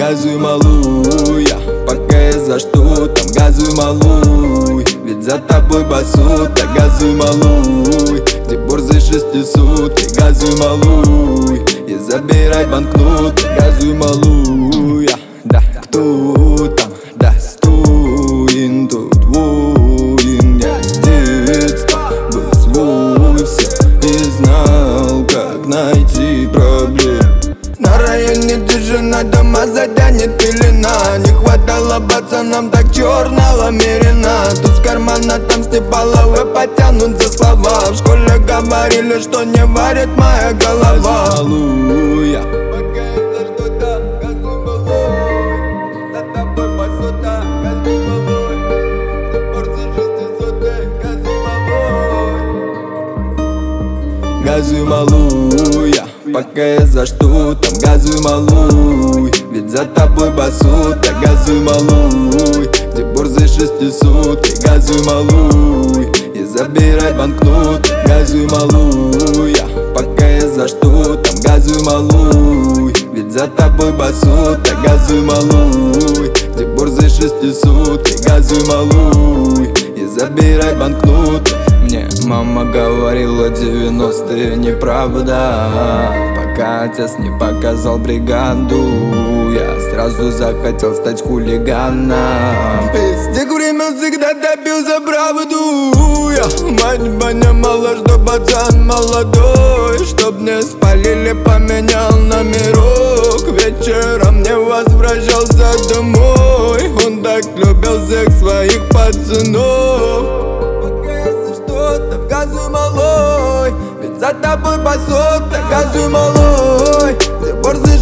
газуй, малуя, пока я за что там, газуй, малуй. Ведь за тобой басут, так газуй, малуй. Где борзый 600, газуй, малуй. И забирай банкноты, газуй, малуя. Да, кто там достоин, тот воин. Я с детства был свой всех и знал, как найти проблем. На районе тишина, дома затянет пелена. Не хватало пацанам так черного мерина. Тут с кармана там степаловы потянут за слова. В школе говорили, что не варит моя голова. Аллилуйя. Пока я за что-то, газуй, малой. За тобой басота, газуй, малой. Ты борзый 600, газуй, малой. Газуй, малуя, пока я за что там, газуй, малуй. Ведь за тобой басут, так газуй, малуй. Где борзый 600, газуй, малуй. И забирай банкноты, газуй, малуя. Пока я за что там, газуй, малуй. Ведь за тобой басут, так газуй, малуй. Где борзый 600, газуй, малуй. И забирай банкноты. Мне мама говорила, 90-е неправда. Пока отец не показал бригаду, я сразу захотел стать хулиганом. Из тех времен всегда топил за правду. Мать понимала, что пацан молодой. Чтоб не спалили, поменял номерок. Вечером не возвращался домой. Он так любил всех своих пацанов. Газуй, малой, ведь за тобой басот, газуй, малой. Где борзый